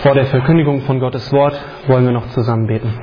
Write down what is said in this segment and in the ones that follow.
Vor der Verkündigung von Gottes Wort wollen wir noch zusammen beten.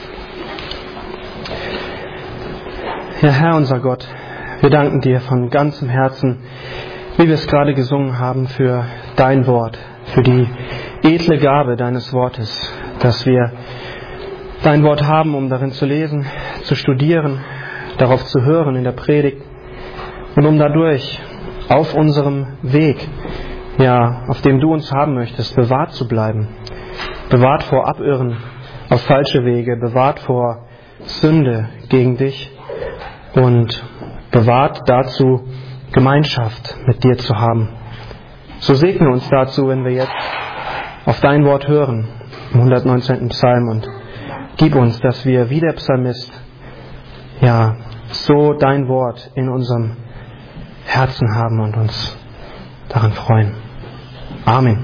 Ja, Herr unser Gott, wir danken dir von ganzem Herzen, wie wir es gerade gesungen haben, für dein Wort, für die edle Gabe deines Wortes, dass wir dein Wort haben, um darin zu lesen, zu studieren, darauf zu hören in der Predigt und um dadurch auf unserem Weg, ja, auf dem du uns haben möchtest, bewahrt zu bleiben. Bewahrt vor Abirren auf falsche Wege, bewahrt vor Sünde gegen dich und bewahrt dazu, Gemeinschaft mit dir zu haben. So segne uns dazu, wenn wir jetzt auf dein Wort hören, im 119. Psalm, und gib uns, dass wir wie der Psalmist, ja, so dein Wort in unserem Herzen haben und uns daran freuen. Amen.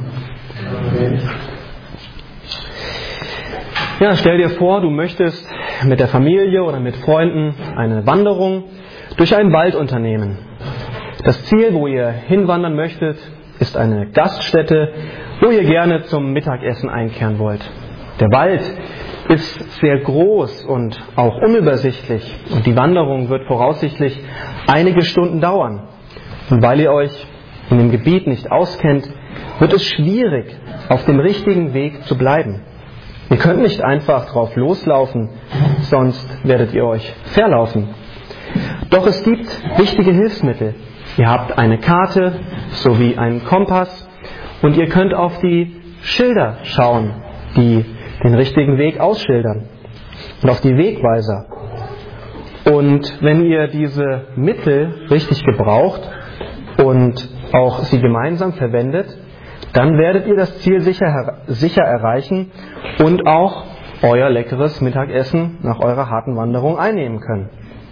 Ja, stell dir vor, du möchtest mit der Familie oder mit Freunden eine Wanderung durch einen Wald unternehmen. Das Ziel, wo ihr hinwandern möchtet, ist eine Gaststätte, wo ihr gerne zum Mittagessen einkehren wollt. Der Wald ist sehr groß und auch unübersichtlich und die Wanderung wird voraussichtlich einige Stunden dauern. Und weil ihr euch in dem Gebiet nicht auskennt, wird es schwierig, auf dem richtigen Weg zu bleiben. Ihr könnt nicht einfach drauf loslaufen, sonst werdet ihr euch verlaufen. Doch es gibt wichtige Hilfsmittel. Ihr habt eine Karte sowie einen Kompass und ihr könnt auf die Schilder schauen, die den richtigen Weg ausschildern, und auf die Wegweiser. Und wenn ihr diese Mittel richtig gebraucht und auch sie gemeinsam verwendet, dann werdet ihr das Ziel sicher erreichen und auch euer leckeres Mittagessen nach eurer harten Wanderung einnehmen können.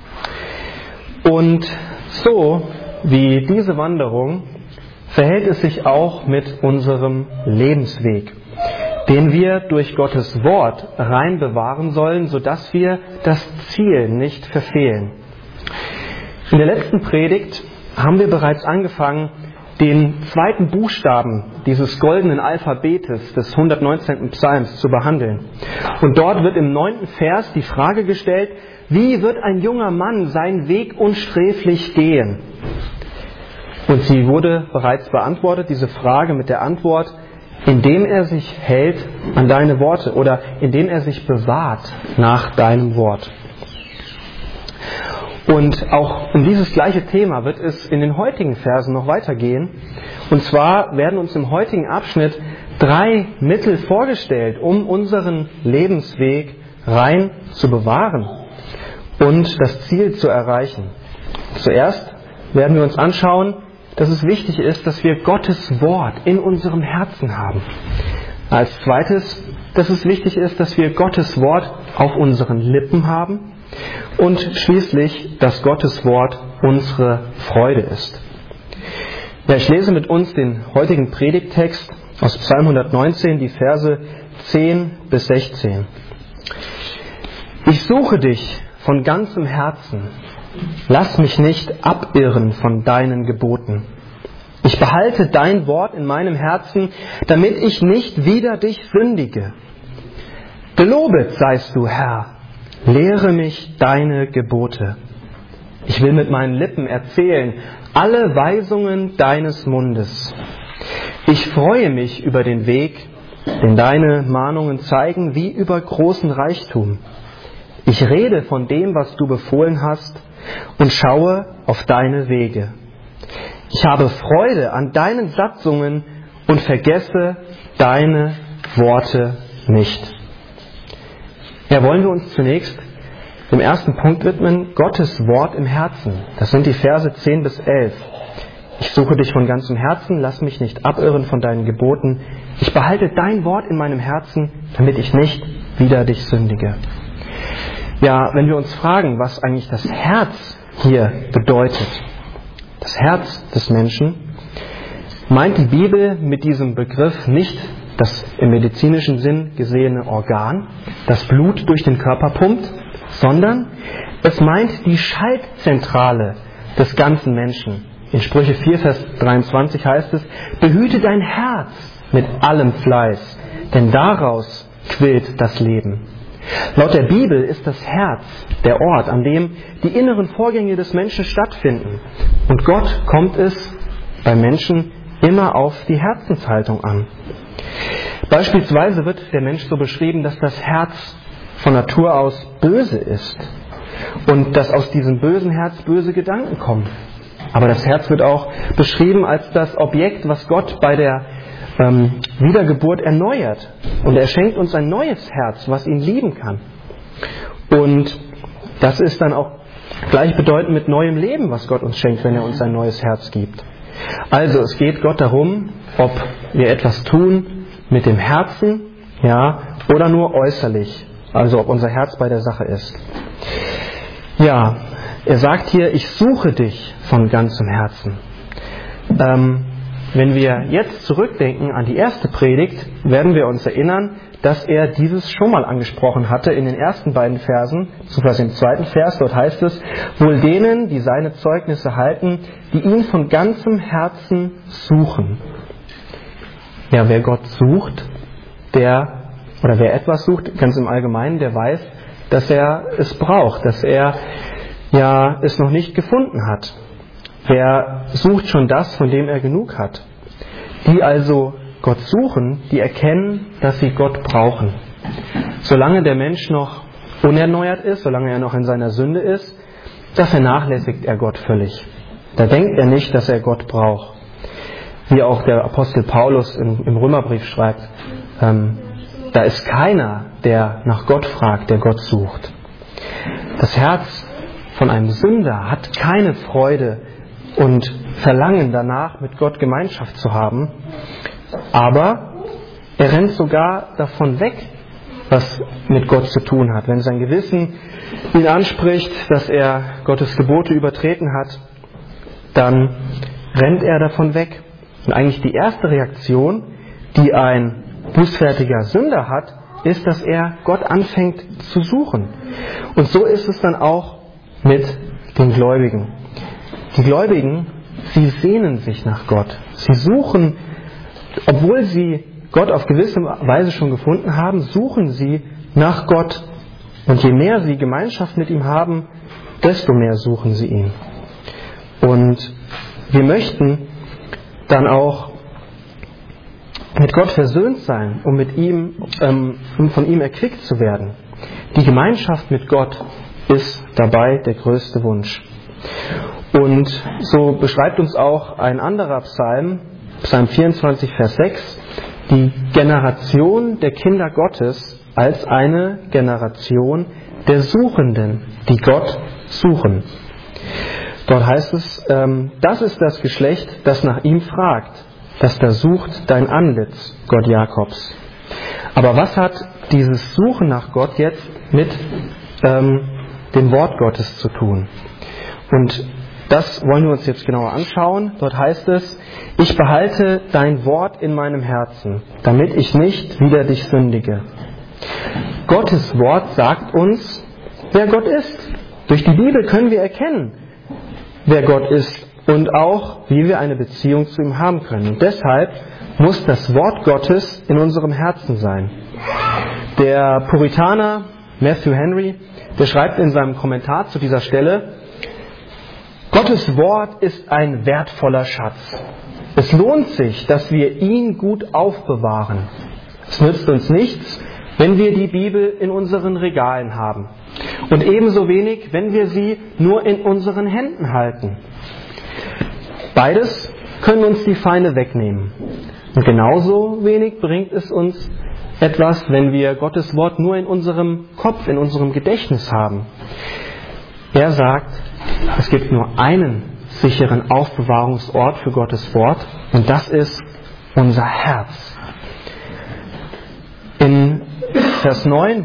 Und so wie diese Wanderung verhält es sich auch mit unserem Lebensweg, den wir durch Gottes Wort rein bewahren sollen, sodass wir das Ziel nicht verfehlen. In der letzten Predigt haben wir bereits angefangen, den zweiten Buchstaben dieses goldenen Alphabetes des 119. Psalms zu behandeln. Und dort wird im 9. Vers die Frage gestellt: Wie wird ein junger Mann seinen Weg unsträflich gehen? Und sie wurde bereits beantwortet, diese Frage, mit der Antwort: Indem er sich hält an deine Worte oder indem er sich bewahrt nach deinem Wort. Und auch um dieses gleiche Thema wird es in den heutigen Versen noch weitergehen. Und zwar werden uns im heutigen Abschnitt 3 Mittel vorgestellt, um unseren Lebensweg rein zu bewahren und das Ziel zu erreichen. Zuerst werden wir uns anschauen, dass es wichtig ist, dass wir Gottes Wort in unserem Herzen haben. Als zweites, dass es wichtig ist, dass wir Gottes Wort auf unseren Lippen haben. Und schließlich, dass Gottes Wort unsere Freude ist. Ja, ich lese mit uns den heutigen Predigttext aus Psalm 119, die Verse 10 bis 16. Ich suche dich von ganzem Herzen. Lass mich nicht abirren von deinen Geboten. Ich behalte dein Wort in meinem Herzen, damit ich nicht wider dich sündige. Gelobet seist du, Herr. Lehre mich deine Gebote. Ich will mit meinen Lippen erzählen alle Weisungen deines Mundes. Ich freue mich über den Weg, den deine Mahnungen zeigen, wie über großen Reichtum. Ich rede von dem, was du befohlen hast, und schaue auf deine Wege. Ich habe Freude an deinen Satzungen und vergesse deine Worte nicht. Ja, wollen wir uns zunächst dem ersten Punkt widmen: Gottes Wort im Herzen. Das sind die Verse 10 bis 11. Ich suche dich von ganzem Herzen, lass mich nicht abirren von deinen Geboten. Ich behalte dein Wort in meinem Herzen, damit ich nicht wider dich sündige. Ja, wenn wir uns fragen, was eigentlich das Herz hier bedeutet, das Herz des Menschen, meint die Bibel mit diesem Begriff nicht das im medizinischen Sinn gesehene Organ, das Blut durch den Körper pumpt, sondern es meint die Schaltzentrale des ganzen Menschen. In Sprüche 4, Vers 23 heißt es: Behüte dein Herz mit allem Fleiß, denn daraus quillt das Leben. Laut der Bibel ist das Herz der Ort, an dem die inneren Vorgänge des Menschen stattfinden. Und Gott kommt es bei Menschen immer auf die Herzenshaltung an. Beispielsweise wird der Mensch so beschrieben, dass das Herz von Natur aus böse ist und dass aus diesem bösen Herz böse Gedanken kommen. Aber das Herz wird auch beschrieben als das Objekt, was Gott bei der Wiedergeburt erneuert. Und er schenkt uns ein neues Herz, was ihn lieben kann. Und das ist dann auch gleichbedeutend mit neuem Leben, was Gott uns schenkt, wenn er uns ein neues Herz gibt. Also es geht Gott darum, ob wir etwas tun mit dem Herzen, ja, oder nur äußerlich. Also ob unser Herz bei der Sache ist. Ja, er sagt hier, ich suche dich von ganzem Herzen. Wenn wir jetzt zurückdenken an die erste Predigt, werden wir uns erinnern, dass er dieses schon mal angesprochen hatte in den ersten beiden Versen, beziehungsweise im zweiten Vers. Dort heißt es, wohl denen, die seine Zeugnisse halten, die ihn von ganzem Herzen suchen. Ja, wer Gott sucht, oder wer etwas sucht, ganz im Allgemeinen, der weiß, dass er es braucht, dass er ja es noch nicht gefunden hat. Wer sucht schon das, von dem er genug hat? Die also Gott suchen, die erkennen, dass sie Gott brauchen. Solange der Mensch noch unerneuert ist, solange er noch in seiner Sünde ist, da vernachlässigt er Gott völlig. Da denkt er nicht, dass er Gott braucht. Wie auch der Apostel Paulus im Römerbrief schreibt, da ist keiner, der nach Gott fragt, der Gott sucht. Das Herz von einem Sünder hat keine Freude und Verlangen danach, mit Gott Gemeinschaft zu haben. Aber er rennt sogar davon weg, was mit Gott zu tun hat. Wenn sein Gewissen ihn anspricht, dass er Gottes Gebote übertreten hat, dann rennt er davon weg. Und eigentlich die erste Reaktion, die ein bußfertiger Sünder hat, ist, dass er Gott anfängt zu suchen. Und so ist es dann auch mit den Gläubigen. Die Gläubigen, sie sehnen sich nach Gott. Sie suchen, obwohl sie Gott auf gewisse Weise schon gefunden haben, suchen sie nach Gott. Und je mehr sie Gemeinschaft mit ihm haben, desto mehr suchen sie ihn. Und wir möchten dann auch mit Gott versöhnt sein, um von ihm erquickt zu werden. Die Gemeinschaft mit Gott ist dabei der größte Wunsch. Und so beschreibt uns auch ein anderer Psalm, Psalm 24, Vers 6, die Generation der Kinder Gottes als eine Generation der Suchenden, die Gott suchen. Dort heißt es, das ist das Geschlecht, das nach ihm fragt, das da sucht dein Antlitz, Gott Jakobs. Aber was hat dieses Suchen nach Gott jetzt mit dem Wort Gottes zu tun? Und das wollen wir uns jetzt genauer anschauen. Dort heißt es, ich behalte dein Wort in meinem Herzen, damit ich nicht wider dich sündige. Gottes Wort sagt uns, wer Gott ist. Durch die Bibel können wir erkennen, wer Gott ist und auch, wie wir eine Beziehung zu ihm haben können. Und deshalb muss das Wort Gottes in unserem Herzen sein. Der Puritaner Matthew Henry, der schreibt in seinem Kommentar zu dieser Stelle, Gottes Wort ist ein wertvoller Schatz. Es lohnt sich, dass wir ihn gut aufbewahren. Es nützt uns nichts, wenn wir die Bibel in unseren Regalen haben. Und ebenso wenig, wenn wir sie nur in unseren Händen halten. Beides können uns die Feinde wegnehmen. Und genauso wenig bringt es uns etwas, wenn wir Gottes Wort nur in unserem Kopf, in unserem Gedächtnis haben. Er sagt, es gibt nur einen sicheren Aufbewahrungsort für Gottes Wort und das ist unser Herz. In Vers 9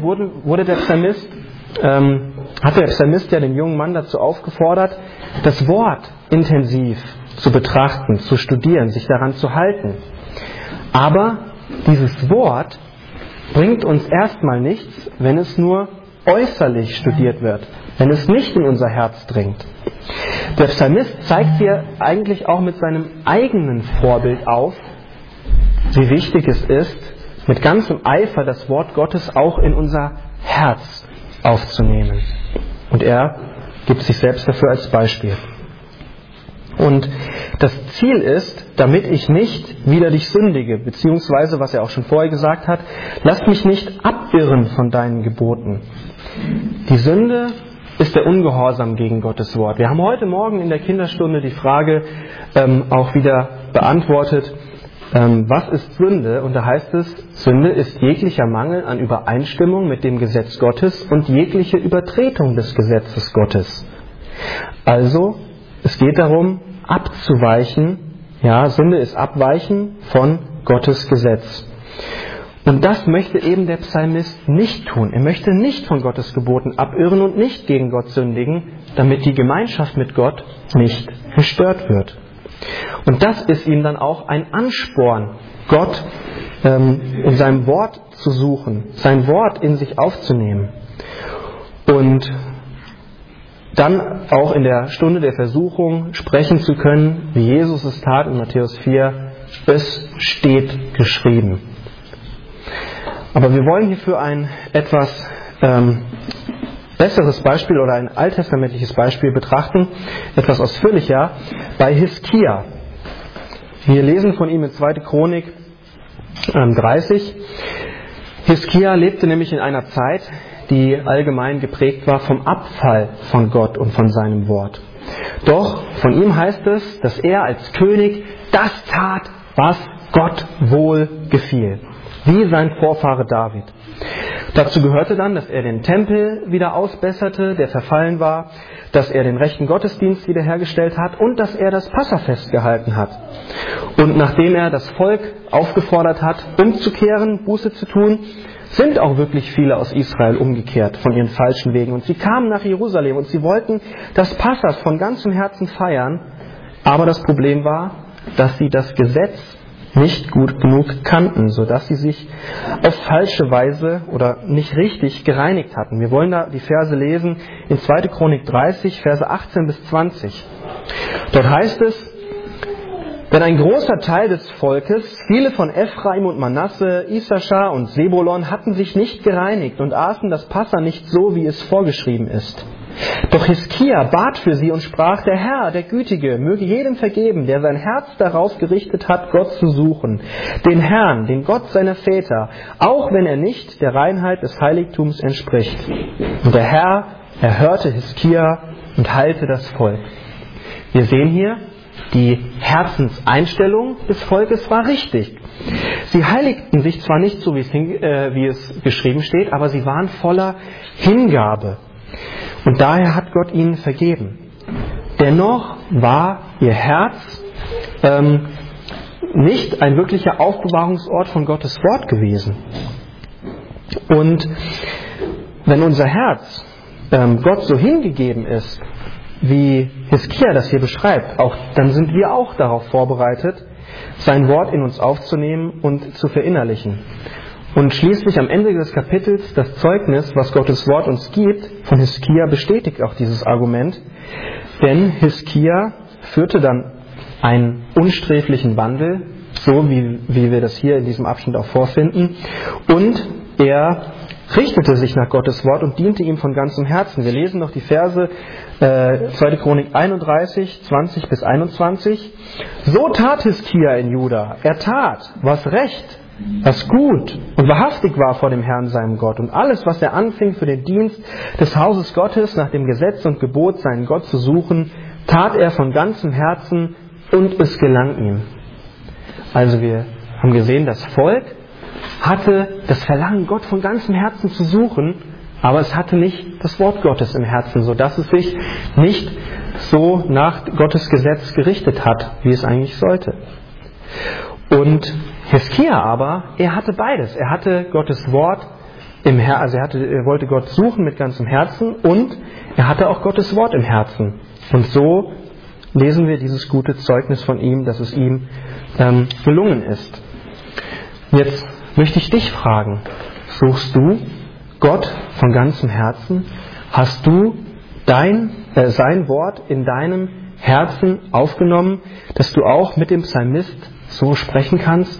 hat der Psalmist ja den jungen Mann dazu aufgefordert, das Wort intensiv zu betrachten, zu studieren, sich daran zu halten. Aber dieses Wort bringt uns erstmal nichts, wenn es nur äußerlich studiert wird, wenn es nicht in unser Herz dringt. Der Psalmist zeigt hier eigentlich auch mit seinem eigenen Vorbild auf, wie wichtig es ist, mit ganzem Eifer das Wort Gottes auch in unser Herz aufzunehmen. Und er gibt sich selbst dafür als Beispiel. Und das Ziel ist, damit ich nicht widerlich sündige, beziehungsweise, was er auch schon vorher gesagt hat, lass mich nicht abirren von deinen Geboten. Die Sünde ist der Ungehorsam gegen Gottes Wort. Wir haben heute Morgen in der Kinderstunde die Frage auch wieder beantwortet, was ist Sünde? Und da heißt es, Sünde ist jeglicher Mangel an Übereinstimmung mit dem Gesetz Gottes und jegliche Übertretung des Gesetzes Gottes. Also, es geht darum, abzuweichen. Ja, Sünde ist Abweichen von Gottes Gesetz. Und das möchte eben der Psalmist nicht tun. Er möchte nicht von Gottes Geboten abirren und nicht gegen Gott sündigen, damit die Gemeinschaft mit Gott nicht gestört wird. Und das ist ihm dann auch ein Ansporn, Gott in seinem Wort zu suchen, sein Wort in sich aufzunehmen. Und dann auch in der Stunde der Versuchung sprechen zu können, wie Jesus es tat in Matthäus 4, es steht geschrieben. Aber wir wollen hierfür ein etwas besseres Beispiel oder ein alttestamentliches Beispiel betrachten, etwas ausführlicher, bei Hiskia. Wir lesen von ihm in 2. Chronik 30. Hiskia lebte nämlich in einer Zeit, die allgemein geprägt war vom Abfall von Gott und von seinem Wort. Doch von ihm heißt es, dass er als König das tat, was Gott wohl gefiel, wie sein Vorfahre David. Dazu gehörte dann, dass er den Tempel wieder ausbesserte, der verfallen war, dass er den rechten Gottesdienst wiederhergestellt hat und dass er das Passafest gehalten hat. Und nachdem er das Volk aufgefordert hat, umzukehren, Buße zu tun, sind auch wirklich viele aus Israel umgekehrt von ihren falschen Wegen. Und sie kamen nach Jerusalem und sie wollten das Passas von ganzem Herzen feiern. Aber das Problem war, dass sie das Gesetz nicht gut genug kannten, sodass sie sich auf falsche Weise oder nicht richtig gereinigt hatten. Wir wollen da die Verse lesen in 2. Chronik 30, Verse 18 bis 20. Dort heißt es, denn ein großer Teil des Volkes, viele von Ephraim und Manasse, Issachar und Sebulon, hatten sich nicht gereinigt und aßen das Passa nicht so, wie es vorgeschrieben ist. Doch Hiskia bat für sie und sprach, der Herr, der Gütige, möge jedem vergeben, der sein Herz darauf gerichtet hat, Gott zu suchen, den Herrn, den Gott seiner Väter, auch wenn er nicht der Reinheit des Heiligtums entspricht. Und der Herr erhörte Hiskia und heilte das Volk. Wir sehen hier, die Herzenseinstellung des Volkes war richtig. Sie heiligten sich zwar nicht so, wie es geschrieben steht, aber sie waren voller Hingabe. Und daher hat Gott ihnen vergeben. Dennoch war ihr Herz nicht ein wirklicher Aufbewahrungsort von Gottes Wort gewesen. Und wenn unser Herz Gott so hingegeben ist, wie Hiskia das hier beschreibt, dann sind wir auch darauf vorbereitet, sein Wort in uns aufzunehmen und zu verinnerlichen. Und schließlich am Ende des Kapitels das Zeugnis, was Gottes Wort uns gibt, von Hiskia bestätigt auch dieses Argument. Denn Hiskia führte dann einen unsträflichen Wandel, so wie wir das hier in diesem Abschnitt auch vorfinden. Und er richtete sich nach Gottes Wort und diente ihm von ganzem Herzen. Wir lesen noch die Verse 2. Chronik 31, 20 bis 21. So tat Hiskia in Juda. Er tat, was recht, was gut und wahrhaftig war vor dem Herrn seinem Gott. Und alles, was er anfing für den Dienst des Hauses Gottes, nach dem Gesetz und Gebot seinen Gott zu suchen, tat er von ganzem Herzen und es gelang ihm. Also wir haben gesehen, das Volk hatte das Verlangen, Gott von ganzem Herzen zu suchen, aber es hatte nicht das Wort Gottes im Herzen, sodass es sich nicht so nach Gottes Gesetz gerichtet hat, wie es eigentlich sollte. Und Hiskia aber, er hatte beides. Er hatte Gottes Wort im Herzen, also er wollte Gott suchen mit ganzem Herzen und er hatte auch Gottes Wort im Herzen. Und so lesen wir dieses gute Zeugnis von ihm, dass es ihm gelungen ist. Jetzt möchte ich dich fragen, suchst du Gott von ganzem Herzen? Hast du sein Wort in deinem Herzen aufgenommen, dass du auch mit dem Psalmist so sprechen kannst?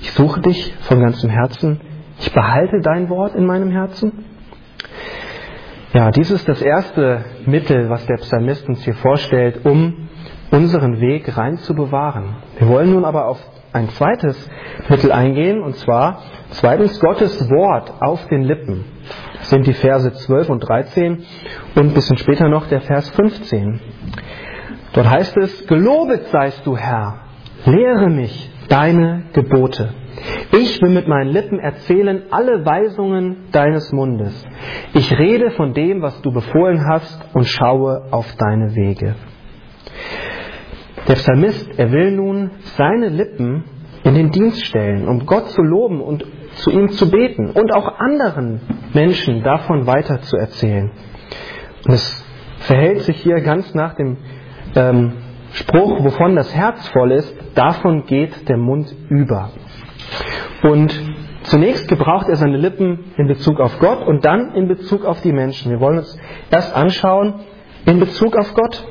ich suche dich von ganzem Herzen, ich behalte dein Wort in meinem Herzen. Ja, dies ist das erste Mittel, was der Psalmist uns hier vorstellt, um unseren Weg rein zu bewahren. Wir wollen nun aber auf ein zweites Mittel eingehen, und zwar zweitens Gottes Wort auf den Lippen. Das sind die Verse 12 und 13 und ein bisschen später noch der Vers 15. Dort heißt es: Gelobet seist du, Herr, lehre mich deine Gebote. Ich will mit meinen Lippen erzählen alle Weisungen deines Mundes. Ich rede von dem, was du befohlen hast, und schaue auf deine Wege. Der Psalmist, er will nun seine Lippen in den Dienst stellen, um Gott zu loben und zu ihm zu beten und auch anderen Menschen davon weiter zu erzählen. Und es verhält sich hier ganz nach dem Spruch, wovon das Herz voll ist, davon geht der Mund über. Und zunächst gebraucht er seine Lippen in Bezug auf Gott und dann in Bezug auf die Menschen. Wir wollen uns erst anschauen in Bezug auf Gott.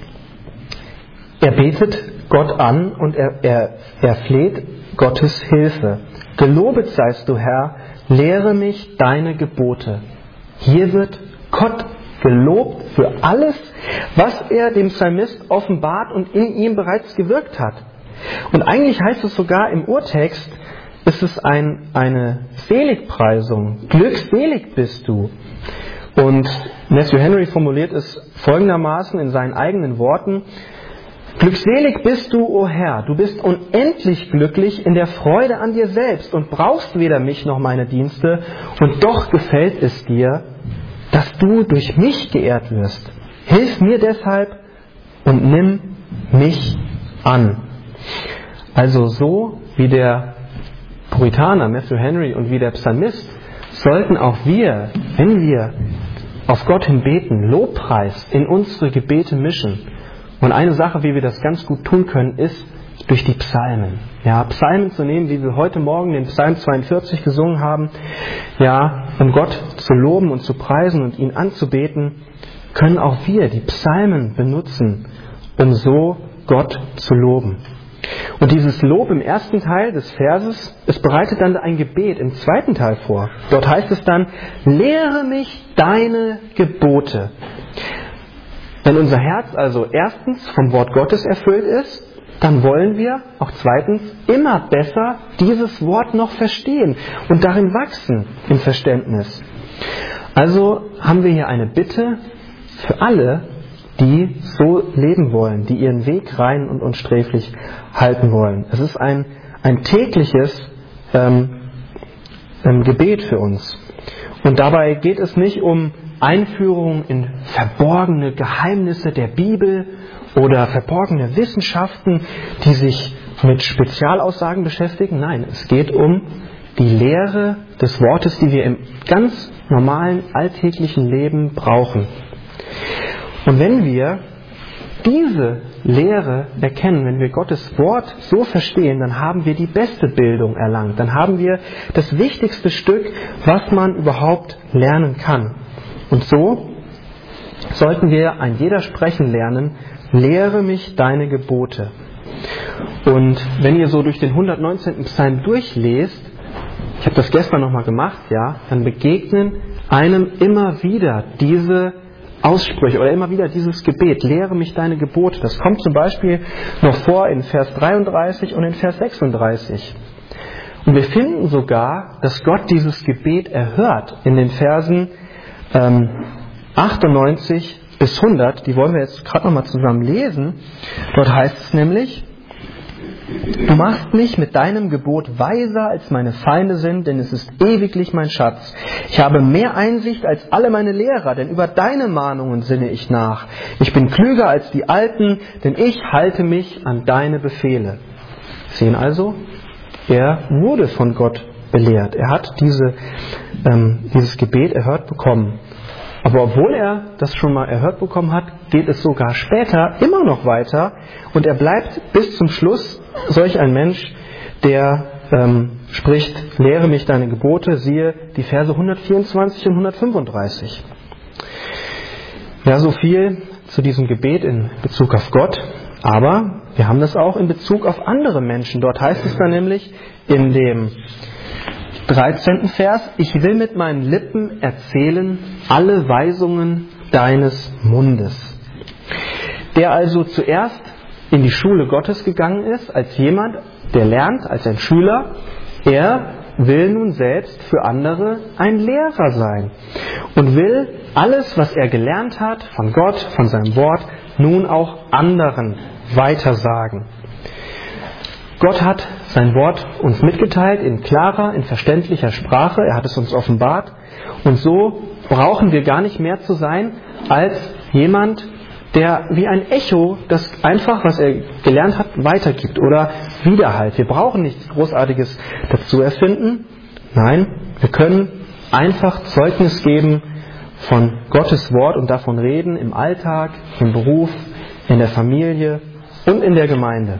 Er betet Gott an und er fleht Gottes Hilfe. Gelobet seist du, Herr, lehre mich deine Gebote. Hier wird Gott gelobt für alles, was er dem Psalmist offenbart und in ihm bereits gewirkt hat. Und eigentlich heißt es sogar im Urtext, ist es eine Seligpreisung. Glückselig bist du. Und Matthew Henry formuliert es folgendermaßen in seinen eigenen Worten: Glückselig bist du, o Herr, du bist unendlich glücklich in der Freude an dir selbst und brauchst weder mich noch meine Dienste, und doch gefällt es dir, dass du durch mich geehrt wirst. Hilf mir deshalb und nimm mich an. Also so wie der Puritaner Matthew Henry und wie der Psalmist sollten auch wir, wenn wir auf Gott hin beten, Lobpreis in unsere Gebete mischen. Und eine Sache, wie wir das ganz gut tun können, ist durch die Psalmen. Ja, Psalmen zu nehmen, wie wir heute Morgen den Psalm 42 gesungen haben, ja, um Gott zu loben und zu preisen und ihn anzubeten, können auch wir die Psalmen benutzen, um so Gott zu loben. Und dieses Lob im ersten Teil des Verses, es bereitet dann ein Gebet im zweiten Teil vor. Dort heißt es dann: Lehre mich deine Gebote. Wenn unser Herz also erstens vom Wort Gottes erfüllt ist, dann wollen wir auch zweitens immer besser dieses Wort noch verstehen und darin wachsen im Verständnis. Also haben wir hier eine Bitte für alle, die so leben wollen, die ihren Weg rein und unsträflich halten wollen. Es ist ein tägliches Gebet für uns. Und dabei geht es nicht um Einführung in verborgene Geheimnisse der Bibel oder verborgene Wissenschaften, die sich mit Spezialaussagen beschäftigen. Nein, es geht um die Lehre des Wortes, die wir im ganz normalen alltäglichen Leben brauchen. Und wenn wir diese Lehre erkennen, wenn wir Gottes Wort so verstehen, dann haben wir die beste Bildung erlangt. Dann haben wir das wichtigste Stück, was man überhaupt lernen kann. Und so sollten wir ein jeder sprechen lernen: Lehre mich deine Gebote. Und wenn ihr so durch den 119. Psalm durchlest, ich habe das gestern nochmal gemacht, ja, dann begegnen einem immer wieder diese Aussprüche oder immer wieder dieses Gebet: Lehre mich deine Gebote. Das kommt zum Beispiel noch vor in Vers 33 und in Vers 36. Und wir finden sogar, dass Gott dieses Gebet erhört in den Versen 98 bis 100. Die wollen wir jetzt gerade nochmal zusammen lesen. Dort heißt es nämlich: Du machst mich mit deinem Gebot weiser, als meine Feinde sind, denn es ist ewiglich mein Schatz. Ich habe mehr Einsicht als alle meine Lehrer, denn über deine Mahnungen sinne ich nach. Ich bin klüger als die Alten, denn ich halte mich an deine Befehle. Sehen also, er wurde von Gott belehrt. Er hat dieses Gebet erhört bekommen. Aber obwohl er das schon mal erhört bekommen hat, geht es sogar später immer noch weiter. Und er bleibt bis zum Schluss solch ein Mensch, der spricht: Lehre mich deine Gebote. Siehe die Verse 124 und 135. Ja, so viel zu diesem Gebet in Bezug auf Gott. aber wir haben das auch in Bezug auf andere Menschen. Dort heißt es dann nämlich in dem 13. Vers, ich will mit meinen Lippen erzählen alle Weisungen deines Mundes. Der also zuerst in die Schule Gottes gegangen ist, als jemand, der lernt, als ein Schüler, er will nun selbst für andere ein Lehrer sein und will alles, was er gelernt hat von Gott, von seinem Wort, nun auch anderen weitersagen. Gott hat sein Wort uns mitgeteilt in klarer, in verständlicher Sprache. Er hat es uns offenbart. Und so brauchen wir gar nicht mehr zu sein als jemand, der wie ein Echo das einfach, was er gelernt hat, weitergibt oder Widerhalt. Wir brauchen nichts Großartiges dazu erfinden. Nein, wir können einfach Zeugnis geben von Gottes Wort und davon reden im Alltag, im Beruf, in der Familie und in der Gemeinde.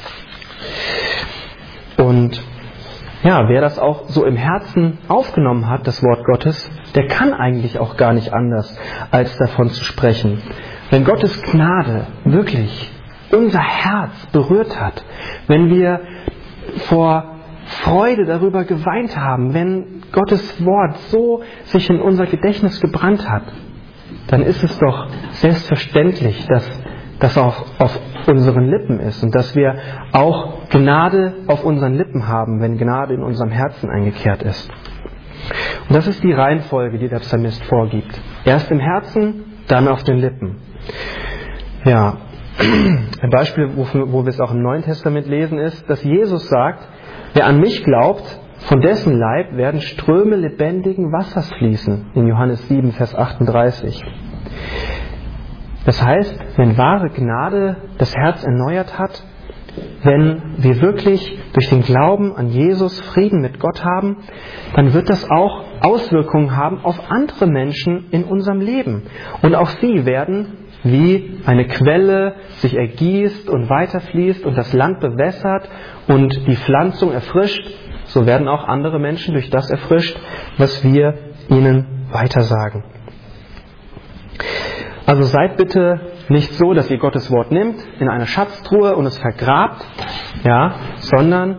Und ja, wer das auch so im Herzen aufgenommen hat, das Wort Gottes, der kann eigentlich auch gar nicht anders, als davon zu sprechen. Wenn Gottes Gnade wirklich unser Herz berührt hat, wenn wir vor Freude darüber geweint haben, wenn Gottes Wort so sich in unser Gedächtnis gebrannt hat, dann ist es doch selbstverständlich, dass das auch auf unseren Lippen ist und dass wir auch Gnade auf unseren Lippen haben, wenn Gnade in unserem Herzen eingekehrt ist. Und das ist die Reihenfolge, die der Psalmist vorgibt. Erst im Herzen, dann auf den Lippen. Ja, ein Beispiel, wo wir es auch im Neuen Testament lesen, ist, dass Jesus sagt, wer an mich glaubt, von dessen Leib werden Ströme lebendigen Wassers fließen. In Johannes 7, Vers 38. Das heißt, wenn wahre Gnade das Herz erneuert hat, wenn wir wirklich durch den Glauben an Jesus Frieden mit Gott haben, dann wird das auch Auswirkungen haben auf andere Menschen in unserem Leben. Und auch sie werden wie eine Quelle sich ergießt und weiterfließt und das Land bewässert und die Pflanzung erfrischt, so werden auch andere Menschen durch das erfrischt, was wir ihnen weitersagen. Also seid bitte nicht so, dass ihr Gottes Wort nimmt in eine Schatztruhe und es vergrabt, ja, sondern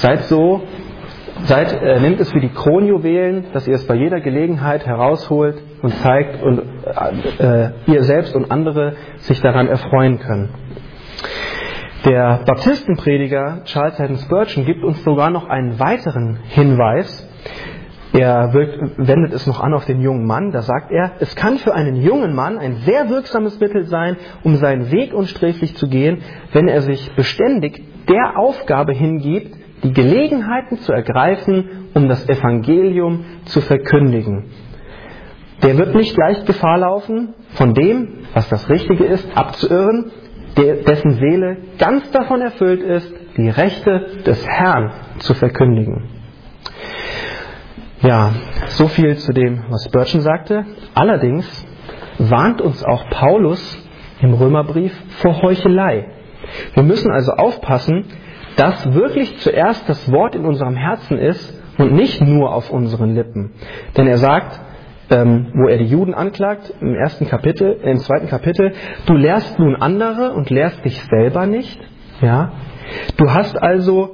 nehmt es wie die Kronjuwelen, dass ihr es bei jeder Gelegenheit herausholt und zeigt und ihr selbst und andere sich daran erfreuen können. Der Baptistenprediger Charles Haddon Spurgeon gibt uns sogar noch einen weiteren Hinweis. Er wendet es noch an auf den jungen Mann, da sagt er, es kann für einen jungen Mann ein sehr wirksames Mittel sein, um seinen Weg unsträflich zu gehen, wenn er sich beständig der Aufgabe hingibt, die Gelegenheiten zu ergreifen, um das Evangelium zu verkündigen. Der wird nicht leicht Gefahr laufen, von dem, was das Richtige ist, abzuirren, dessen Seele ganz davon erfüllt ist, die Rechte des Herrn zu verkündigen. Ja, so viel zu dem, was Spurgeon sagte. Allerdings warnt uns auch Paulus im Römerbrief vor Heuchelei. Wir müssen also aufpassen, dass wirklich zuerst das Wort in unserem Herzen ist und nicht nur auf unseren Lippen. Denn er sagt, wo er die Juden anklagt, im zweiten Kapitel, du lehrst nun andere und lehrst dich selber nicht. Ja? Du hast also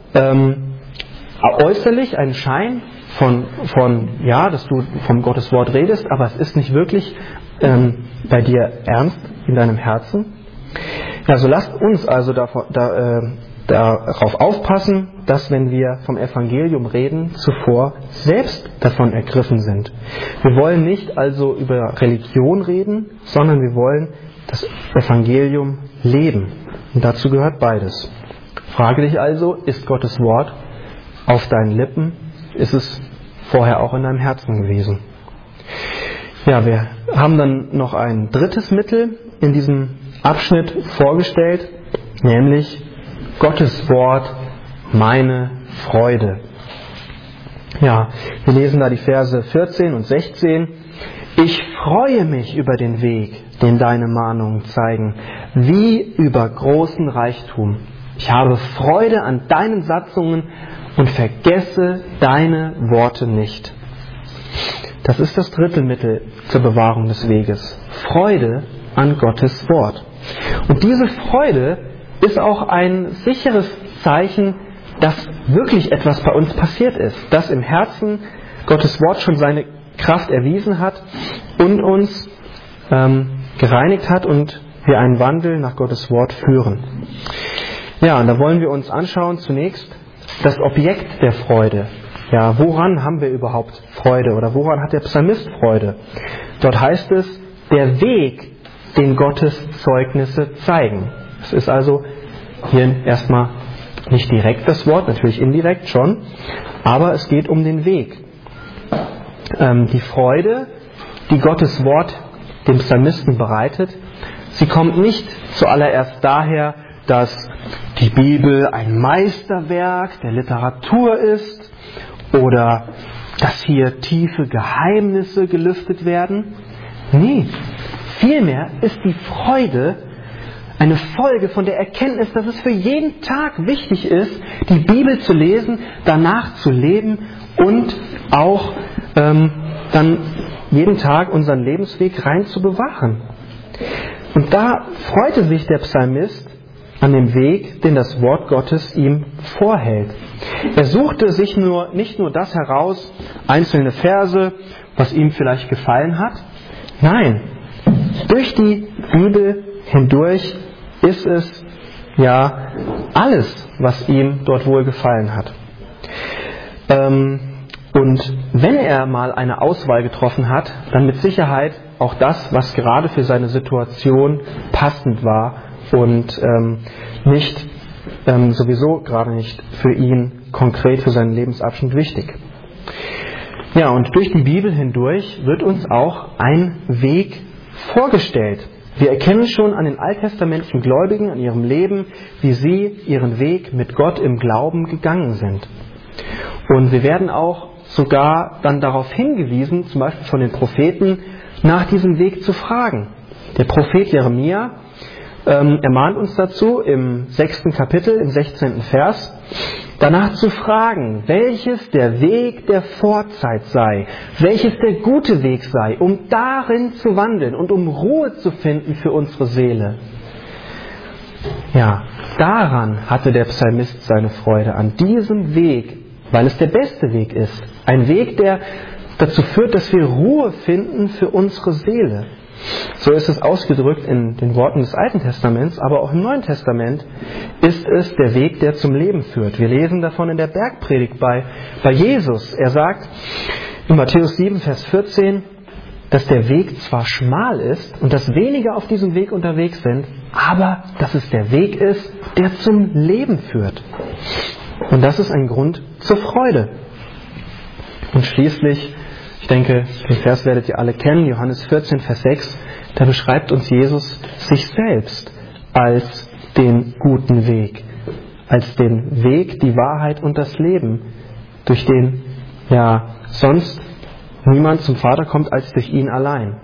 äußerlich einen Schein dass du vom Gottes Wort redest, aber es ist nicht wirklich bei dir ernst in deinem Herzen. Ja, so lasst uns also darauf aufpassen, dass wenn wir vom Evangelium reden, zuvor selbst davon ergriffen sind. Wir wollen nicht also über Religion reden, sondern wir wollen das Evangelium leben. Und dazu gehört beides. Frage dich also, ist Gottes Wort auf deinen Lippen? Ist es vorher auch in deinem Herzen gewesen? Ja, wir haben dann noch ein drittes Mittel in diesem Abschnitt vorgestellt, nämlich Gottes Wort, meine Freude. Ja, wir lesen da die Verse 14 und 16. Ich freue mich über den Weg, den deine Mahnungen zeigen, wie über großen Reichtum. Ich habe Freude an deinen Satzungen und vergesse deine Worte nicht. Das ist das dritte Mittel zur Bewahrung des Weges. Freude an Gottes Wort. Und diese Freude ist auch ein sicheres Zeichen, dass wirklich etwas bei uns passiert ist, dass im Herzen Gottes Wort schon seine Kraft erwiesen hat und uns gereinigt hat und wir einen Wandel nach Gottes Wort führen. Ja, und da wollen wir uns anschauen zunächst das Objekt der Freude. Ja, woran haben wir überhaupt Freude oder woran hat der Psalmist Freude? Dort heißt es, der Weg, den Gottes Zeugnisse zeigen. Es ist also hier erstmal nicht direkt das Wort, natürlich indirekt schon, aber es geht um den Weg. Die Freude, die Gottes Wort dem Psalmisten bereitet, sie kommt nicht zuallererst daher, dass die Bibel ein Meisterwerk der Literatur ist oder dass hier tiefe Geheimnisse gelüftet werden. Nee, vielmehr ist die Freude eine Folge von der Erkenntnis, dass es für jeden Tag wichtig ist, die Bibel zu lesen, danach zu leben und auch dann jeden Tag unseren Lebensweg rein zu bewahren. Und da freute sich der Psalmist an dem Weg, den das Wort Gottes ihm vorhält. Er suchte sich nicht nur das heraus, einzelne Verse, was ihm vielleicht gefallen hat. Nein, durch die Bibel hindurch ist es ja alles, was ihm dort wohl gefallen hat. Und wenn er mal eine Auswahl getroffen hat, dann mit Sicherheit auch das, was gerade für seine Situation passend war und nicht sowieso gerade nicht für ihn konkret für seinen Lebensabschnitt wichtig. Ja, und durch die Bibel hindurch wird uns auch ein Weg vorgestellt. Wir erkennen schon an den alttestamentlichen Gläubigen, an ihrem Leben, wie sie ihren Weg mit Gott im Glauben gegangen sind. Und wir werden auch sogar dann darauf hingewiesen, zum Beispiel von den Propheten, nach diesem Weg zu fragen. Der Prophet Jeremia ermahnt uns dazu im 6. Kapitel, im 16. Vers, danach zu fragen, welches der Weg der Vorzeit sei, welches der gute Weg sei, um darin zu wandeln und um Ruhe zu finden für unsere Seele. Ja, daran hatte der Psalmist seine Freude, an diesem Weg, weil es der beste Weg ist. Ein Weg, der dazu führt, dass wir Ruhe finden für unsere Seele. So ist es ausgedrückt in den Worten des Alten Testaments, aber auch im Neuen Testament ist es der Weg, der zum Leben führt. Wir lesen davon in der Bergpredigt bei Jesus. Er sagt in Matthäus 7, Vers 14, dass der Weg zwar schmal ist und dass wenige auf diesem Weg unterwegs sind, aber dass es der Weg ist, der zum Leben führt. Und das ist ein Grund zur Freude. Und schließlich, ich denke, den Vers werdet ihr alle kennen, Johannes 14, Vers 6, da beschreibt uns Jesus sich selbst als den guten Weg, als den Weg, die Wahrheit und das Leben, durch den ja sonst niemand zum Vater kommt als durch ihn allein.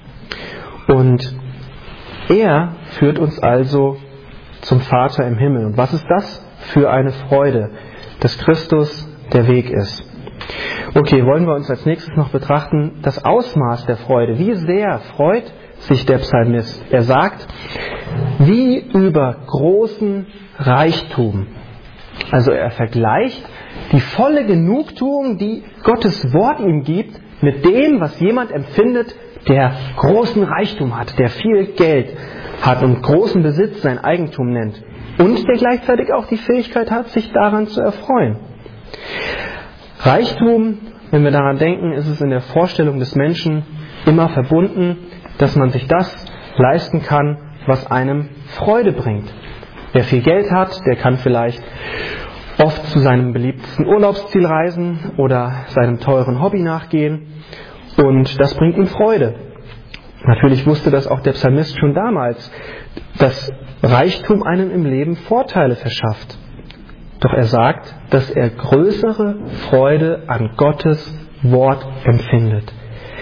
Und er führt uns also zum Vater im Himmel. Und was ist das für eine Freude, dass Christus der Weg ist? Okay, wollen wir uns als nächstes noch betrachten, das Ausmaß der Freude. Wie sehr freut sich der Psalmist? Er sagt, wie über großen Reichtum. Also er vergleicht die volle Genugtuung, die Gottes Wort ihm gibt, mit dem, was jemand empfindet, der großen Reichtum hat, der viel Geld hat und großen Besitz sein Eigentum nennt. Und der gleichzeitig auch die Fähigkeit hat, sich daran zu erfreuen. Reichtum, wenn wir daran denken, ist es in der Vorstellung des Menschen immer verbunden, dass man sich das leisten kann, was einem Freude bringt. Wer viel Geld hat, der kann vielleicht oft zu seinem beliebtesten Urlaubsziel reisen oder seinem teuren Hobby nachgehen und das bringt ihm Freude. Natürlich wusste das auch der Psalmist schon damals, dass Reichtum einem im Leben Vorteile verschafft. Doch er sagt, dass er größere Freude an Gottes Wort empfindet.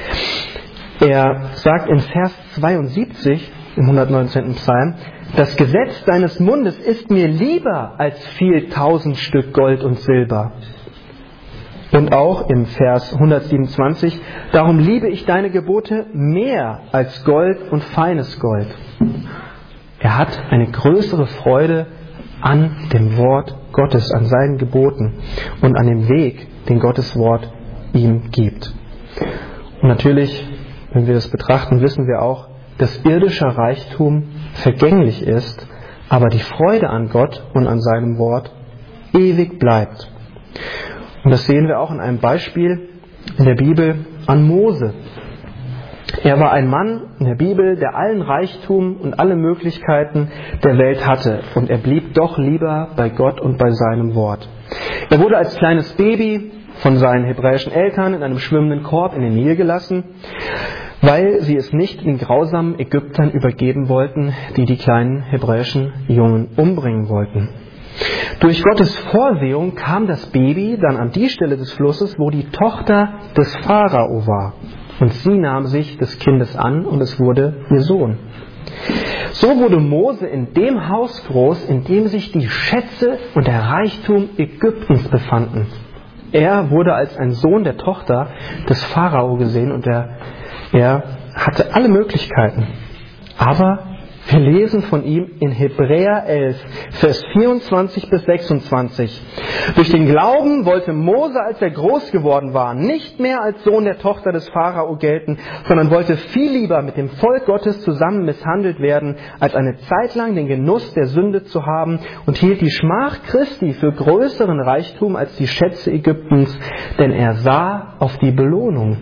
Er sagt in Vers 72 im 119. Psalm, das Gesetz deines Mundes ist mir lieber als viel 1000 Stück Gold und Silber. Und auch im Vers 127, darum liebe ich deine Gebote mehr als Gold und feines Gold. Er hat eine größere Freude an dem Wort Gottes, an seinen Geboten und an dem Weg, den Gottes Wort ihm gibt. Und natürlich, wenn wir das betrachten, wissen wir auch, dass irdischer Reichtum vergänglich ist, aber die Freude an Gott und an seinem Wort ewig bleibt. Und das sehen wir auch in einem Beispiel in der Bibel an Mose. Er war ein Mann in der Bibel, der allen Reichtum und alle Möglichkeiten der Welt hatte. Und er blieb doch lieber bei Gott und bei seinem Wort. Er wurde als kleines Baby von seinen hebräischen Eltern in einem schwimmenden Korb in den Nil gelassen, weil sie es nicht den grausamen Ägyptern übergeben wollten, die die kleinen hebräischen Jungen umbringen wollten. Durch Gottes Vorsehung kam das Baby dann an die Stelle des Flusses, wo die Tochter des Pharao war. Und sie nahm sich des Kindes an und es wurde ihr Sohn. So wurde Mose in dem Haus groß, in dem sich die Schätze und der Reichtum Ägyptens befanden. Er wurde als ein Sohn der Tochter des Pharao gesehen und er hatte alle Möglichkeiten. Aber wir lesen von ihm in Hebräer 11, Vers 24 bis 26. Durch den Glauben wollte Mose, als er groß geworden war, nicht mehr als Sohn der Tochter des Pharao gelten, sondern wollte viel lieber mit dem Volk Gottes zusammen misshandelt werden, als eine Zeit lang den Genuss der Sünde zu haben, und hielt die Schmach Christi für größeren Reichtum als die Schätze Ägyptens, denn er sah auf die Belohnung.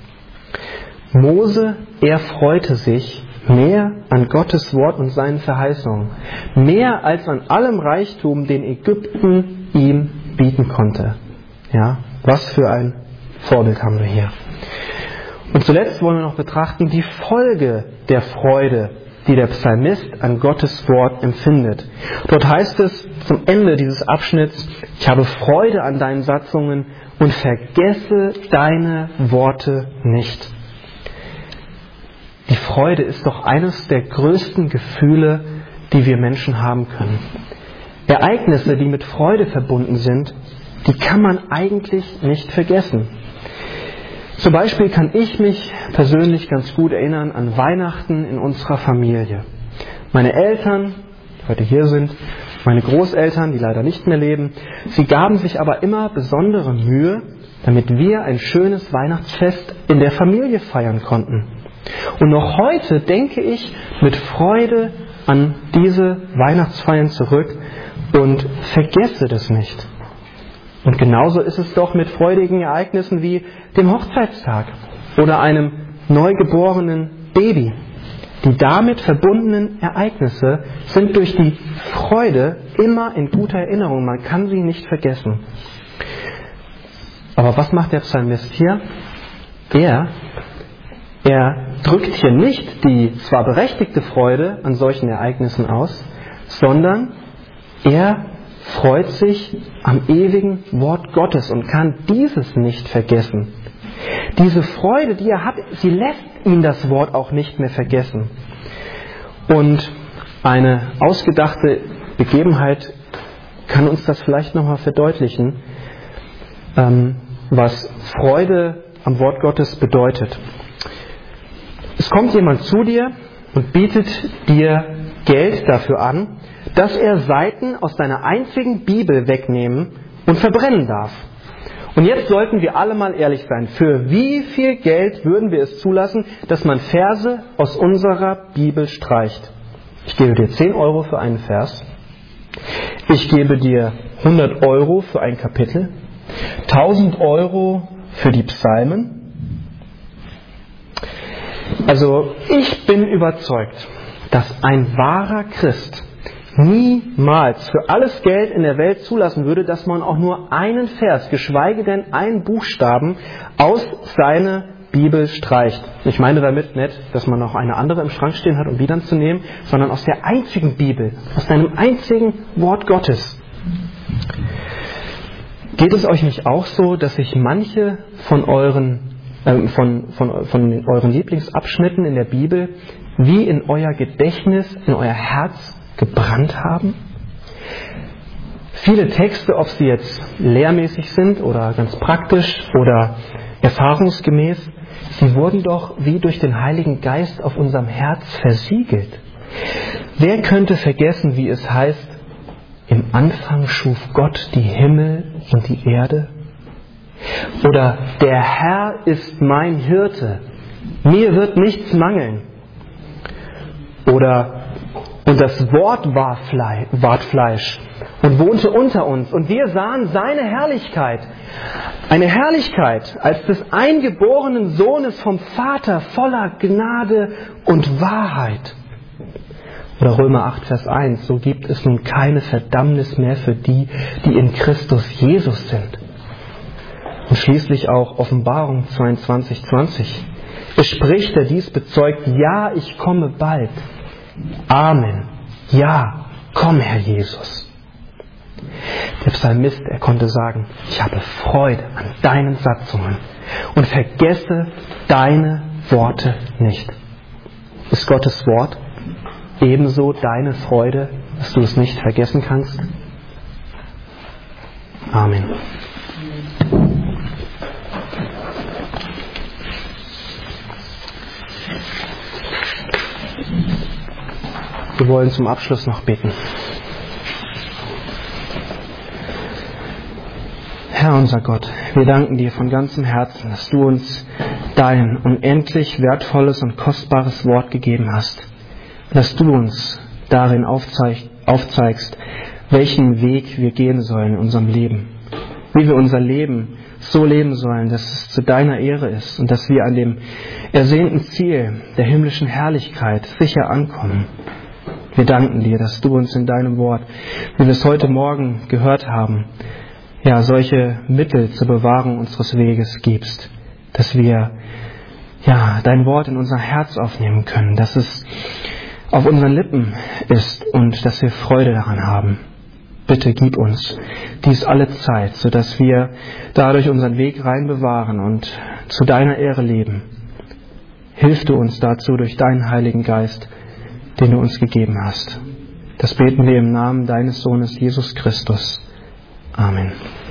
Mose, er freute sich mehr an Gottes Wort und seinen Verheißungen, mehr als an allem Reichtum, den Ägypten ihm bieten konnte. Ja, was für ein Vorbild haben wir hier. Und zuletzt wollen wir noch betrachten die Folge der Freude, die der Psalmist an Gottes Wort empfindet. Dort heißt es zum Ende dieses Abschnitts: Ich habe Freude an deinen Satzungen und vergesse deine Worte nicht. Die Freude ist doch eines der größten Gefühle, die wir Menschen haben können. Ereignisse, die mit Freude verbunden sind, die kann man eigentlich nicht vergessen. Zum Beispiel kann ich mich persönlich ganz gut erinnern an Weihnachten in unserer Familie. Meine Eltern, die heute hier sind, meine Großeltern, die leider nicht mehr leben, sie gaben sich aber immer besondere Mühe, damit wir ein schönes Weihnachtsfest in der Familie feiern konnten. Und noch heute denke ich mit Freude an diese Weihnachtsfeiern zurück und vergesse das nicht. Und genauso ist es doch mit freudigen Ereignissen wie dem Hochzeitstag oder einem neugeborenen Baby. Die damit verbundenen Ereignisse sind durch die Freude immer in guter Erinnerung. Man kann sie nicht vergessen. Aber was macht der Psalmist hier? Er drückt hier nicht die zwar berechtigte Freude an solchen Ereignissen aus, sondern er freut sich am ewigen Wort Gottes und kann dieses nicht vergessen. Diese Freude, die er hat, sie lässt ihn das Wort auch nicht mehr vergessen. Und eine ausgedachte Begebenheit kann uns das vielleicht nochmal verdeutlichen, was Freude am Wort Gottes bedeutet. Es kommt jemand zu dir und bietet dir Geld dafür an, dass er Seiten aus deiner einzigen Bibel wegnehmen und verbrennen darf. Und jetzt sollten wir alle mal ehrlich sein. Für wie viel Geld würden wir es zulassen, dass man Verse aus unserer Bibel streicht? Ich gebe dir 10 Euro für einen Vers. Ich gebe dir 100 Euro für ein Kapitel. 1000 Euro für die Psalmen. Also ich bin überzeugt, dass ein wahrer Christ niemals für alles Geld in der Welt zulassen würde, dass man auch nur einen Vers, geschweige denn einen Buchstaben aus seiner Bibel streicht. Ich meine damit nicht, dass man noch eine andere im Schrank stehen hat, um die dann zu nehmen, sondern aus der einzigen Bibel, aus deinem einzigen Wort Gottes. Geht es euch nicht auch so, dass sich manche von euren Lieblingsabschnitten in der Bibel wie in euer Gedächtnis, in euer Herz gebrannt haben? Viele Texte, ob sie jetzt lehrmäßig sind oder ganz praktisch oder erfahrungsgemäß, sie wurden doch wie durch den Heiligen Geist auf unserem Herz versiegelt. Wer könnte vergessen, wie es heißt, im Anfang schuf Gott die Himmel und die Erde? Oder der Herr ist mein Hirte, mir wird nichts mangeln. Oder und das Wort ward Fleisch und wohnte unter uns und wir sahen seine Herrlichkeit. Eine Herrlichkeit als des eingeborenen Sohnes vom Vater voller Gnade und Wahrheit. Oder Römer 8, Vers 1, so gibt es nun keine Verdammnis mehr für die, die in Christus Jesus sind. Und schließlich auch Offenbarung 22, 20. Es spricht, der dies bezeugt, ja, ich komme bald. Amen. Ja, komm, Herr Jesus. Der Psalmist, er konnte sagen, ich habe Freude an deinen Satzungen und vergesse deine Worte nicht. Ist Gottes Wort ebenso deine Freude, dass du es nicht vergessen kannst? Amen. Wir wollen zum Abschluss noch beten. Herr unser Gott, wir danken dir von ganzem Herzen, dass du uns dein unendlich wertvolles und kostbares Wort gegeben hast. Dass du uns darin aufzeigst, welchen Weg wir gehen sollen in unserem Leben. Wie wir unser Leben so leben sollen, dass es zu deiner Ehre ist und dass wir an dem ersehnten Ziel der himmlischen Herrlichkeit sicher ankommen. Wir danken dir, dass du uns in deinem Wort, wie wir es heute Morgen gehört haben, ja, solche Mittel zur Bewahrung unseres Weges gibst, dass wir ja, dein Wort in unser Herz aufnehmen können, dass es auf unseren Lippen ist und dass wir Freude daran haben. Bitte gib uns dies alle Zeit, sodass wir dadurch unseren Weg rein bewahren und zu deiner Ehre leben. Hilf du uns dazu durch deinen Heiligen Geist, den du uns gegeben hast. Das beten wir im Namen deines Sohnes Jesus Christus. Amen.